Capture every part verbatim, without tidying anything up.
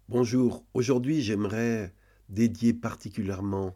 Bonjour, aujourd'hui j'aimerais dédier particulièrement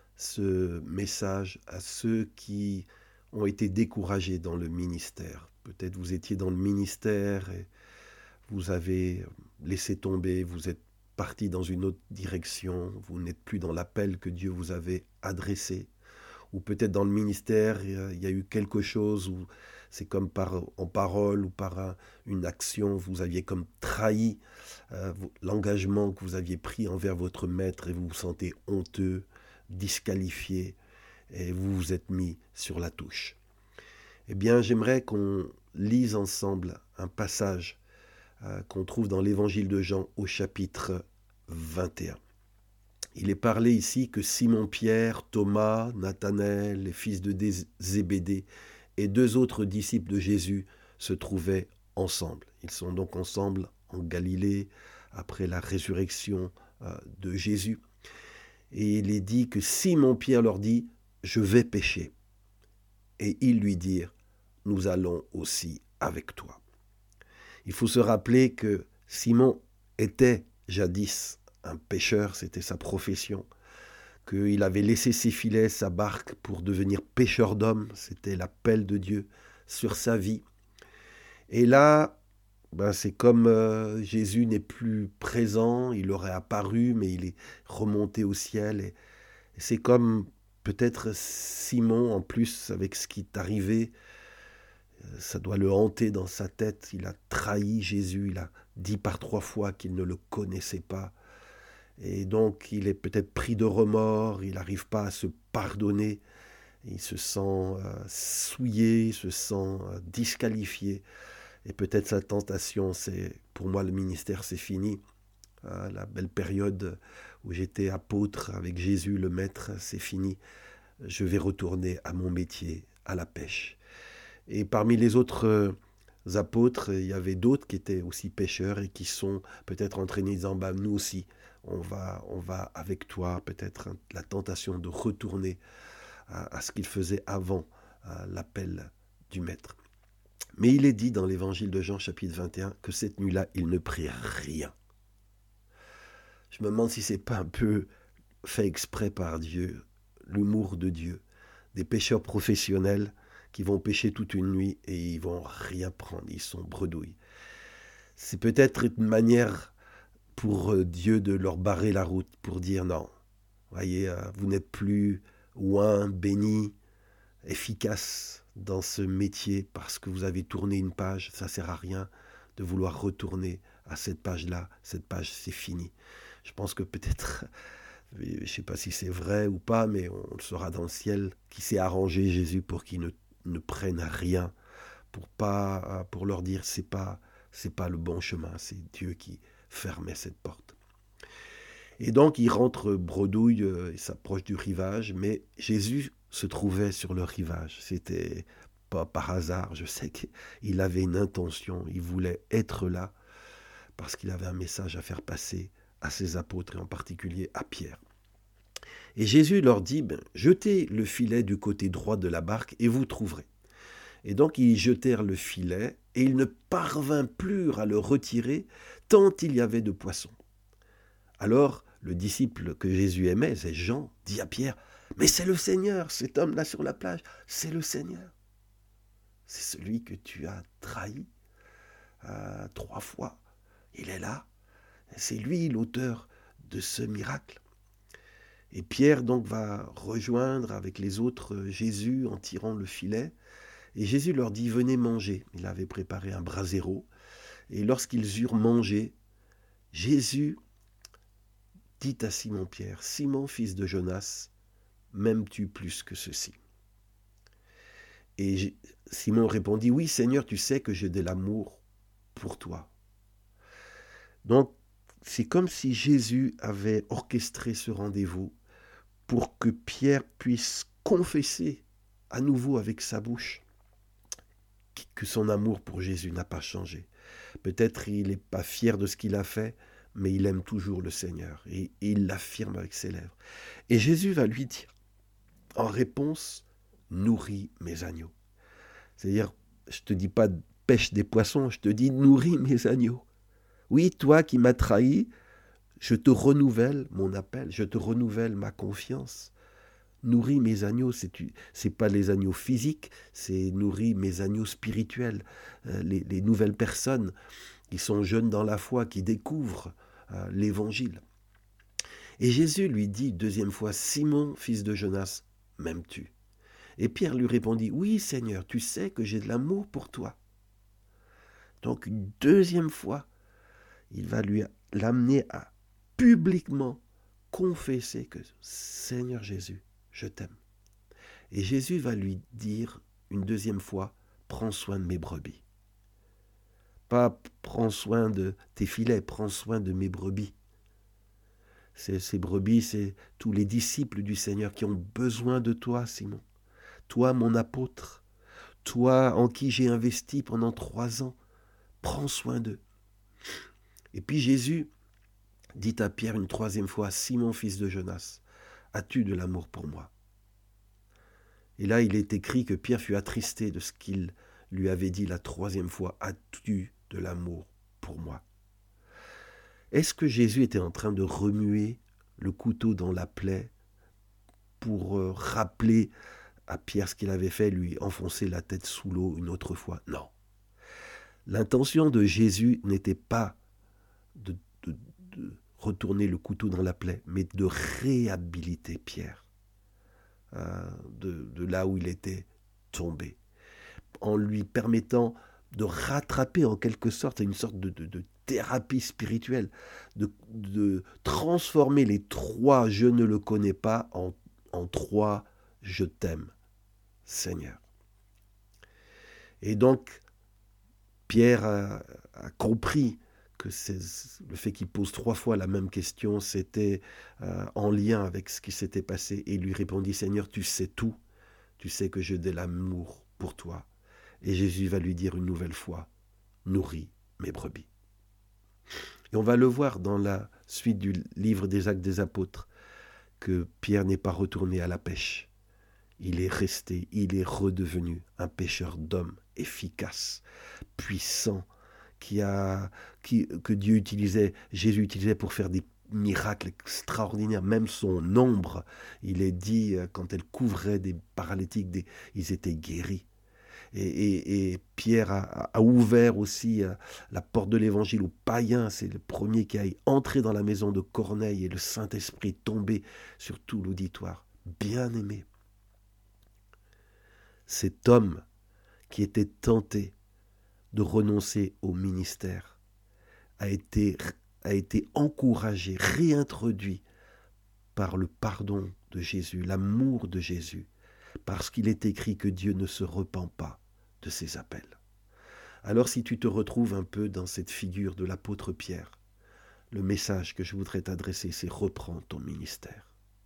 ce message à ceux qui ont été découragés dans le ministère. Peut-être vous étiez dans le ministère et vous avez laissé tomber, vous êtes parti dans une autre direction, vous n'êtes plus dans l'appel que Dieu vous avait adressé. Ou peut-être dans le ministère, il y a eu quelque chose où c'est comme par, en parole ou par un- une action, vous aviez comme trahi euh, l'engagement que vous aviez pris envers votre maître et vous vous sentez honteux, disqualifié et vous vous êtes mis sur la touche. Eh bien, j'aimerais qu'on lise ensemble un passage euh, qu'on trouve dans l'évangile de Jean au chapitre vingt et un. Il est parlé ici que Simon-Pierre, Thomas, Nathanaël, les fils de Zébédée et deux autres disciples de Jésus se trouvaient ensemble. Ils sont donc ensemble en Galilée après la résurrection euh, de Jésus. Et il est dit que Simon-Pierre leur dit « Je vais pêcher ». Et ils lui dirent « Nous allons aussi avec toi ». Il faut se rappeler que Simon était jadis un pêcheur, c'était sa profession, qu'il avait laissé ses filets, sa barque pour devenir pêcheur d'hommes, c'était l'appel de Dieu sur sa vie. Et là, ben c'est comme euh, Jésus n'est plus présent, il aurait apparu, mais il est remonté au ciel. Et, et c'est comme peut-être Simon, en plus, avec ce qui est arrivé, ça doit le hanter dans sa tête. Il a trahi Jésus, il a dit par trois fois qu'il ne le connaissait pas. Et donc il est peut-être pris de remords, il n'arrive pas à se pardonner, il se sent euh, souillé, il se sent euh, disqualifié. Et peut-être sa tentation, c'est, pour moi le ministère c'est fini. Euh, la belle période où j'étais apôtre avec Jésus le Maître, c'est fini. Je vais retourner à mon métier, à la pêche. Et parmi les autres euh, apôtres, il y avait d'autres qui étaient aussi pêcheurs et qui sont peut-être entraînés en disant bah, nous aussi, on va, on va avec toi, peut-être la tentation de retourner à, à ce qu'ils faisaient avant à l'appel du Maître. Mais il est dit dans l'évangile de Jean chapitre vingt et un que cette nuit-là, ils ne prirent rien. Je me demande si c'est pas un peu fait exprès par Dieu, l'humour de Dieu, des pêcheurs professionnels qui vont pêcher toute une nuit et ils vont rien prendre, ils sont bredouilles. C'est peut-être une manière pour Dieu de leur barrer la route, pour dire non, voyez, vous n'êtes plus oint, béni, efficace dans ce métier parce que vous avez tourné une page, ça ne sert à rien de vouloir retourner à cette page-là, cette page c'est fini. Je pense que peut-être, je ne sais pas si c'est vrai ou pas, mais on le saura dans le ciel, qui s'est arrangé Jésus pour qu'ils ne, ne prennent rien, pour, pas, pour leur dire c'est pas, c'est pas le bon chemin, c'est Dieu qui fermait cette porte. Et donc il rentre bredouille, il s'approche du rivage, mais Jésus se trouvait sur le rivage. C'était pas par hasard, je sais qu'il avait une intention, il voulait être là parce qu'il avait un message à faire passer à ses apôtres et en particulier à Pierre. Et Jésus leur dit, ben, jetez le filet du côté droit de la barque et vous trouverez. Et donc ils jetèrent le filet et il ne parvint plus à le retirer tant il y avait de poissons. Alors le disciple que Jésus aimait, c'est Jean, dit à Pierre, mais c'est le Seigneur, cet homme-là sur la plage, c'est le Seigneur. C'est celui que tu as trahi euh, trois fois. Il est là. C'est lui l'auteur de ce miracle. Et Pierre donc va rejoindre avec les autres Jésus en tirant le filet. Et Jésus leur dit, venez manger. Il avait préparé un brasero. Et lorsqu'ils eurent mangé, Jésus dit à Simon-Pierre, Simon, fils de Jonas, m'aimes-tu plus que ceci? Et Simon répondit, oui Seigneur, tu sais que j'ai de l'amour pour toi. Donc, c'est comme si Jésus avait orchestré ce rendez-vous pour que Pierre puisse confesser à nouveau avec sa bouche que son amour pour Jésus n'a pas changé. Peut-être il n'est pas fier de ce qu'il a fait, mais il aime toujours le Seigneur et il l'affirme avec ses lèvres. Et Jésus va lui dire, en réponse, nourris mes agneaux. C'est-à-dire, je ne te dis pas pêche des poissons, je te dis nourris mes agneaux. Oui, toi qui m'as trahi, Je te renouvelle mon appel, je te renouvelle ma confiance. Nourris mes agneaux, c'est c'est pas les agneaux physiques, c'est nourris mes agneaux spirituels, euh, les, les nouvelles personnes qui sont jeunes dans la foi, qui découvrent euh, l'évangile. Et Jésus lui dit deuxième fois, Simon, fils de Jonas, m'aimes-tu? Et Pierre lui répondit, oui Seigneur, tu sais que j'ai de l'amour pour toi. Donc une deuxième fois, il va lui l'amener à publiquement confesser que Seigneur Jésus, je t'aime. Et Jésus va lui dire une deuxième fois, prends soin de mes brebis. Pas prends soin de tes filets, prends soin de mes brebis. Ces, ces brebis, c'est tous les disciples du Seigneur qui ont besoin de toi, Simon. Toi, mon apôtre, toi en qui j'ai investi pendant trois ans, prends soin d'eux. Et puis Jésus dit à Pierre une troisième fois, Simon, fils de Jonas, as-tu de l'amour pour moi? Et là, il est écrit que Pierre fut attristé de ce qu'il lui avait dit la troisième fois, as-tu de l'amour pour moi? Est-ce que Jésus était en train de remuer le couteau dans la plaie pour euh, rappeler à Pierre ce qu'il avait fait, lui enfoncer la tête sous l'eau une autre fois? Non. L'intention de Jésus n'était pas de, de, de retourner le couteau dans la plaie, mais de réhabiliter Pierre euh, de, de là où il était tombé, en lui permettant de rattraper en quelque sorte, c'est une sorte de, de, de thérapie spirituelle, de, de transformer les trois « je ne le connais pas » en, en trois « je t'aime, Seigneur ». Et donc, Pierre a, a compris que c'est, le fait qu'il pose trois fois la même question, c'était euh, en lien avec ce qui s'était passé. Et il lui répondit, Seigneur, tu sais tout, tu sais que j'ai de l'amour pour toi. Et Jésus va lui dire une nouvelle fois, nourris mes brebis. Et on va le voir dans la suite du livre des Actes des Apôtres, que Pierre n'est pas retourné à la pêche. Il est resté, il est redevenu un pêcheur d'hommes efficace, puissant, qui a, qui, que Dieu utilisait, Jésus utilisait pour faire des miracles extraordinaires. Même son ombre, il est dit, quand elle couvrait des paralytiques, des, ils étaient guéris. Et, et, et Pierre a, a ouvert aussi la porte de l'évangile aux païens. C'est le premier qui a entré dans la maison de Corneille et le Saint-Esprit est tombé sur tout l'auditoire. Bien-aimé. Cet homme qui était tenté de renoncer au ministère a été, a été encouragé, réintroduit par le pardon de Jésus, l'amour de Jésus, parce qu'il est écrit que Dieu ne se repent pas de ses appels. Alors si tu te retrouves un peu dans cette figure de l'apôtre Pierre, le message que je voudrais t'adresser, c'est reprends ton ministère.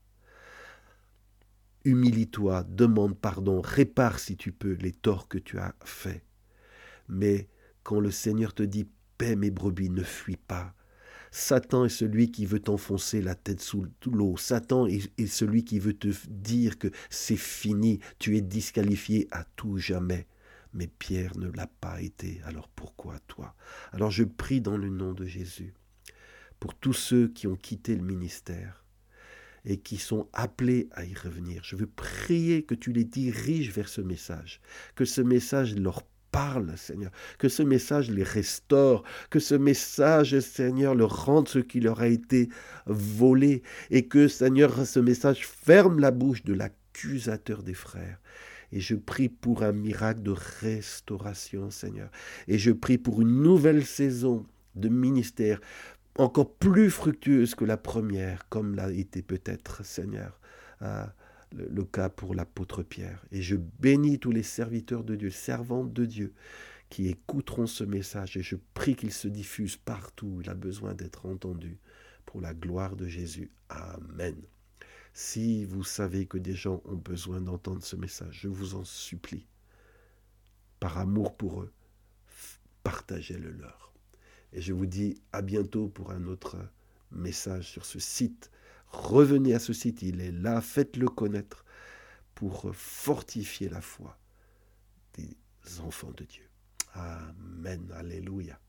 Humilie-toi, demande pardon, répare si tu peux les torts que tu as faits. Mais quand le Seigneur te dit « paie mes brebis », ne fuis pas. Satan est celui qui veut t'enfoncer la tête sous l'eau. Satan est celui qui veut te dire que c'est fini, tu es disqualifié à tout jamais. Mais Pierre ne l'a pas été, alors pourquoi toi? Alors je prie dans le nom de Jésus pour tous ceux qui ont quitté le ministère et qui sont appelés à y revenir. Je veux prier que tu les diriges vers ce message, que ce message leur parle, Seigneur, que ce message les restaure, que ce message, Seigneur, leur rende ce qui leur a été volé, et que, Seigneur, ce message ferme la bouche de l'accusateur des frères. Et je prie pour un miracle de restauration, Seigneur, et je prie pour une nouvelle saison de ministère, encore plus fructueuse que la première, comme l'a été peut-être, Seigneur, euh, le, le cas pour l'apôtre Pierre. Et je bénis tous les serviteurs de Dieu, servantes de Dieu, qui écouteront ce message, et je prie qu'il se diffuse partout où il a besoin d'être entendu, pour la gloire de Jésus. Amen. Si vous savez que des gens ont besoin d'entendre ce message, je vous en supplie, par amour pour eux, partagez-le leur. Et je vous dis à bientôt pour un autre message sur ce site. Revenez à ce site, il est là, faites-le connaître pour fortifier la foi des enfants de Dieu. Amen, alléluia.